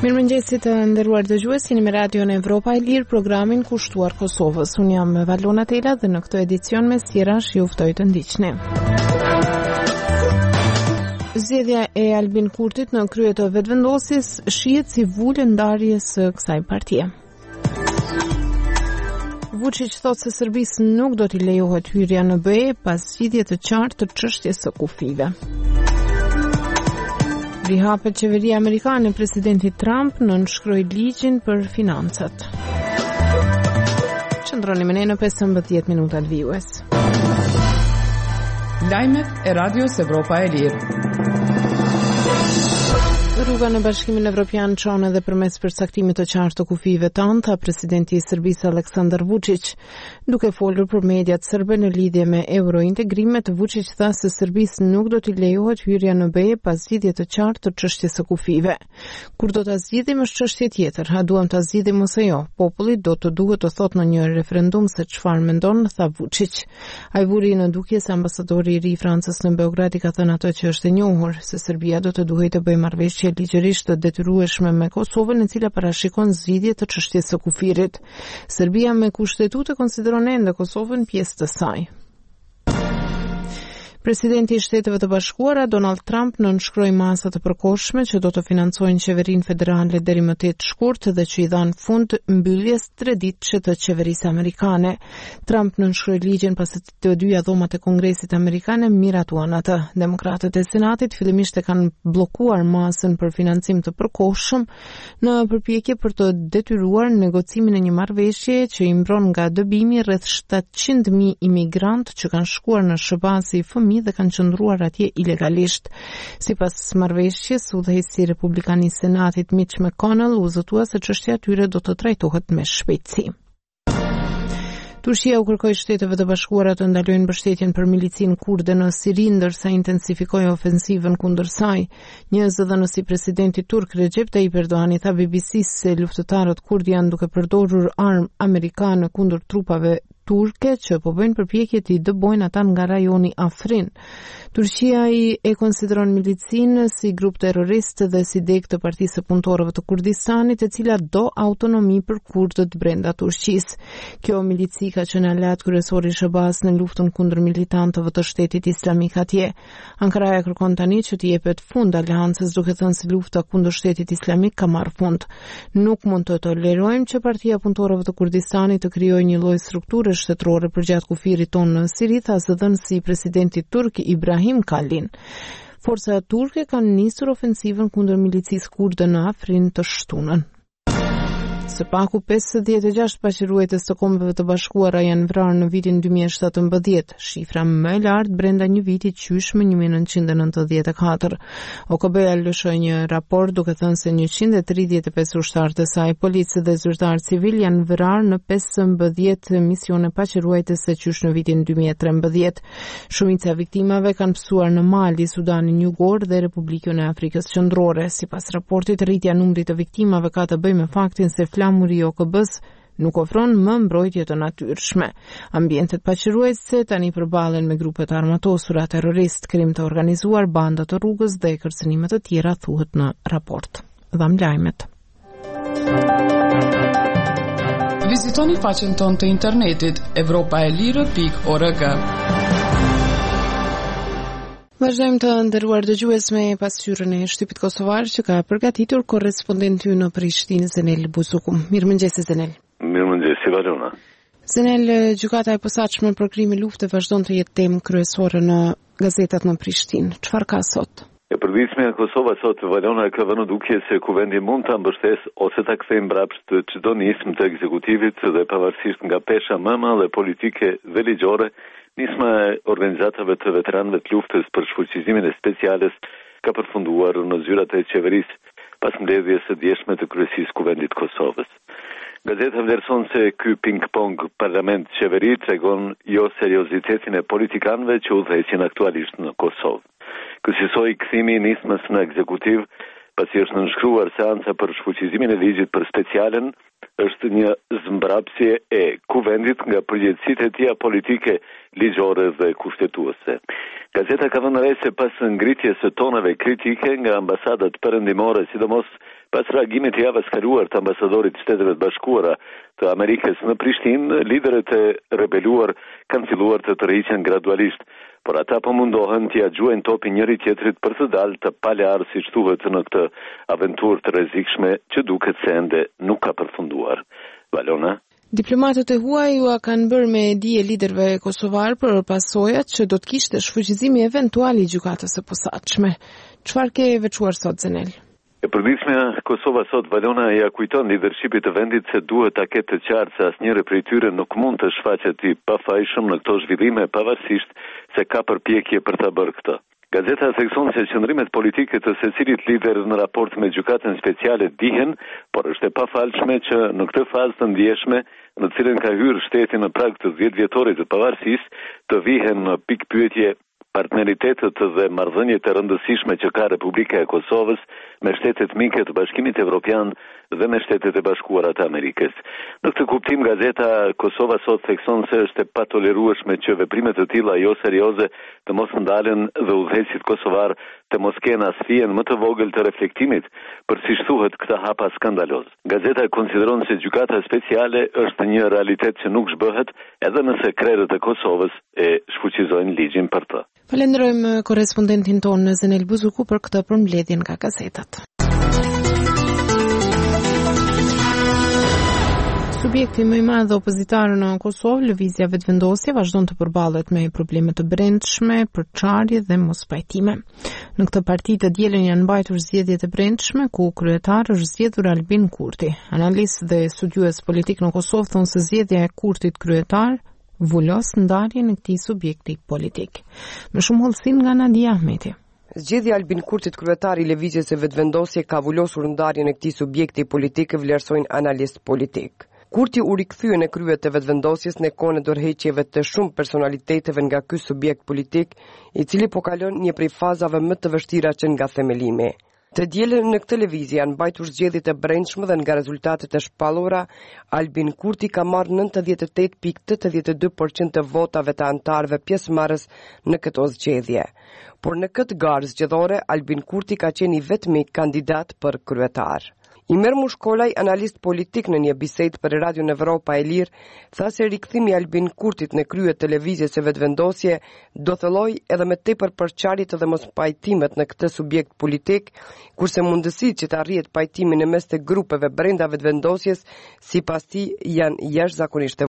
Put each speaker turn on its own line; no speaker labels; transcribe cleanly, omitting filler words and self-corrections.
Mirëmëngjesit të nderuar dëgjues, jeni me Radion Evropa e Lirë, programin kushtuar Kosovës. Unë jam Valona Tela dhe në këtë edicion me sjerash ju ftoj të ndiqni. Zgjedhja e Albin Kurtit në krye të vetëvendosjes shihet si vulë ndarjes së kësaj partie. Vučić thotë se Serbisë nuk do t'i lejohet hyrja në BE pas zgjidhje të qartë të çështjes së kufive. Rihapet qeveria amerikane, presidenti Trump nënshkroi ligjin për financat. Qëndroni me ne në 15 minutat vijues.
Lajmet e Radios Evropa e Lirë.
Rruga në Bashkimin Evropian çon edhe përmes përcaktimit të qartë të kufive të anta, presidenti i Serbisë Aleksandar Vučić. Duke folur për mediat serbe në lidhje me eurointegrimet, Vučić tha se Serbisë nuk do t'i lejohet hyrja në BE pas zgjidhje të qartë të çështjes së kufive. Kur do ta zgjidhim është çështje tjetër, a duam ta zgjidhim ose jo? Populli do të duhet të thotë në një referendum se çfarë mendon, tha Vučić. Ai vuri në dukje se ambasadori i ri i Francës në Beograd i ka thënë ato që është e njohur, se Serbia do të duhet të bëjë marrëveshje ligjërisht të detyrueshme me Kosovën, e cila parashikon zgjidhje të çështjes së kufirit. Serbia me kushtetutë konsideron ende Kosovën pjesë të saj. Presidenti i Shteteve të Bashkuara Donald Trump nënshkroi masa të përkohshme që do të financojnë qeverinë federale deri më 8 shkurt dhe që i dhan fund mbylljes 3 ditësh të qeverisë amerikane. Trump nënshkroi ligjin pasi të dyja dhomat e Kongresit amerikan miratuan atë. Demokratët e Senatit fillimisht e kanë bllokuar masën për financim të përkohshëm në përpjekje për të detyruar negocimin e një marrëveshje që i mbron nga dëbimi rreth 700.000 imigrantë që kanë shkuar në SBA si fëmijë dhe kanë qëndruar atje ilegalisht. Sipas marrëveshjes, udhëheqësi republikan i Senatit Mitch McConnell u zotua se çështja e tyre do të trajtohet me shpejtësi. Turqia u kërkoi Shteteve të Bashkuara të ndalojnë mbështetjen për milicin kurde në Siri, ndërsa intensifikoi ofensivën kundër saj. Një zëdhënës i presidentit turk Recep Tayyip Erdogan i tha BBC-s se luftëtarët kurd janë duke përdorur armë amerikane kundër trupave turke që po bëjnë përpjekje të i dëbojnë ata nga rajoni Afrin. Turqia e konsideron milicin si grup terrorist dhe si deg të Partisë së Punëtorëve të Kurdistanit, e cila do autonomi për kurdët brenda Turqisë. Kjo milici ka qenë aleat kryesor i SBA-s në luftën kundër militantëve të Shtetit Islamik atje. Ankara kërkon tani që t'i jepet fund aleancës, duke thënë se lufta kundër Shtetit Islamik ka marrë fund. Nuk mund të tolerojmë që Partia e Punëtorëve të Kurdistanit të krijojë një lloj strukture shtetërore përgjatë kufirit tonë në Siri, tha zëdhënësi i presidentit turk Ibrahim Kalin. Forcat turke kanë nisur ofensivën kundër milicisë kurde në Afrin të shtunën. Së paku 56 paqëruesës të Kombeve të Bashkuara janë vrarë në vitin 2017, shifra më e lartë brenda një viti qysh më 1994. OKB-ja lëshoi një raport duke thënë se 135 ushtarë të saj, policë dhe zyrtarë civil janë vrarë në 15 misione paqëruese qysh në vitin 2013. Shumica e viktimave kanë pësuar në Mali, Sudanin Jugor dhe Republikën e Afrikës Qendrore. Sipas raportit, rritja e numrit të viktimave ka të bëjë me faktin se flamuri i OKB-s nuk ofron më mbrojtje të natyrshme. Ambientet paqëruese tani përballen me grupe të armatosura terrorist, krim të organizuar, banda të rrugës dhe kërcënime të tjera, thuhet në raport. Dham lajmet.
Vizitoni faqen tonë të internetit europaelire.org.
Vazhdojmë të nderuar dëgjues me pasqyrën e shtypit kosovar që ka përgatitur korrespondenti në Prishtinë, Zenel Buzuku. Mirëmëngjes Zenel.
Mirëmëngjes Valona.
Zenel, gjykata e posaçme për krimin lufte vazhdon të jetë temë kryesore në gazetat në Prishtinë. Çfarë ka sot?
Përditshmja e Kosovës sot, Valona, ka vënë dukje se kuvendi mund ta mbështesë ose ta kthejë mbrapsht çdo nismë të ekzekutivit dhe pavarësisht nga pesha më e madhe politike dhe ligjore, nisma e organizatave të veteranëve të luftës për shfuqizimin e speciales ka përfunduar në zyrat e qeverisë pas mbledhjes së djeshme të kryesisë kuvendit Kosovës. Gazeta vlerëson se ky ping-pong parlament-qeveri tregon jo seriozitetin e politikanëve që udhëheqin aktualisht në Kosovë. Kësaj kthimi i nismës në ekzekutiv, pasi është nënshkruar seanca për shfuqizimin e ligjit për specialen, është një zmbrapsje e kuvendit nga përgjegjësitë e tija politike, ligjore dhe kushtetuese. Gazeta ka vënë re se pas ngritjes së tonave kritike nga ambasadat perëndimore, sidomos Pas reagimit të javës kaluar të ambasadorit të Shteteve të Bashkuara të Amerikës në Prishtinë, liderët e rebeluar kanë filluar të tërhiqen gradualisht, por ata po mundohen t'ia gjuajnë topin njëri tjetrit për të dalë të palarë siç thuhet në këtë aventurë të rrezikshme që duket se ende nuk ka përfunduar. Valona.
Diplomatët e huaj ju kanë bërë me dije liderëve kosovar për pasojat që do të kishte shfuqizimi eventual i gjykatës së posaçme. Çfarë ke veçuar sot, Zenel?
E përditshmja Kosova sot, Valona, ja kujton lidershipit të vendit se duhet ta ketë të qartë se asnjëri prej tyre nuk mund të shfaqet i pafajshëm në këto zhvillime pavarësisht se ka përpjekje për ta bërë këtë. Gazeta thekson se qëndrimet politike të secilit lider në raport me gjykatën speciale dihen, por është e pafalshme që në këtë fazë të ndjeshme, në cilën ka hyrë shteti në prag të 10 vjetorit të pavarësisë, të vihen në pikë pyetje partneritetet dhe marrëdhëniet e rëndësishme që ka Republika e Kosovës me shtetet mike të Bashkimit Evropian dhe me Shtetet e Bashkuara të Amerikës. Në këtë kuptim, gazeta Kosova sot thekson se është e patolerueshme që veprime të tilla jo serioze të mos ndalen dhe udhëheqësit kosovar të mos kenë as fije më të vogël të reflektimit për siç thuhet këtë hapa skandaloz. Gazeta konsideron se gjykata speciale është një realitet që nuk zhbëhet edhe nëse krerët e Kosovës e shfuqizojnë ligjin për të.
Falenderojmë korespondentin tonë Zenel Buzuku për këtë përmbledhje nga gazetat. Subjekti më i madh opozitar në Kosovë, Lëvizja Vetëvendosje, vazhdon të përballet me probleme të brendshme, përçarje dhe mospajtime. Në këtë parti të dielën janë mbajtur zgjedhjet e brendshme ku kryetar është zgjedhur Albin Kurti. Analistë dhe studiues politik në Kosovë thonë se zgjedhja e Kurtit kryetar vullos ndarjen e këtij subjekti politik. Më shumë hollësin nga Nadia Ahmeti.
Zgjedhja e Albin Kurtit kryetar i Lëvizjes së Vetëvendosje ka vullosur ndarjen e këtij subjekti politik, vlerësojnë analistë politik. Kurti u rikthye në kryet të vetëvendosjes në kohën e dorëheqjeve të shumë personaliteteve nga ky subjekt politik, i cili po kalon një prej fazave më të vështira që nga themelimi. Të dielën në këtë lëvizje janë mbajtur zgjedhjet e brendshme dhe nga rezultatet e shpallura, Albin Kurti ka marrë 98.82% të votave të anëtarëve pjesëmarrës në këto zgjedhje. Por në këtë garë zgjedhore, Albin Kurti ka qenë i vetmi kandidat për kryetar. Imer Mushkolaj, analist politik në një bisedë për Radio Evropa e Lirë, tha se rikthimi i Albin Kurtit në krye të lëvizjes së vetëvendosje do thellojë edhe me tepër përçarjet dhe mospajtimet në këtë subjekt politik, kurse mundësitë që të arrihet pajtimi në mes të grupeve brenda vetëvendosjes, sipas tij, janë jashtëzakonisht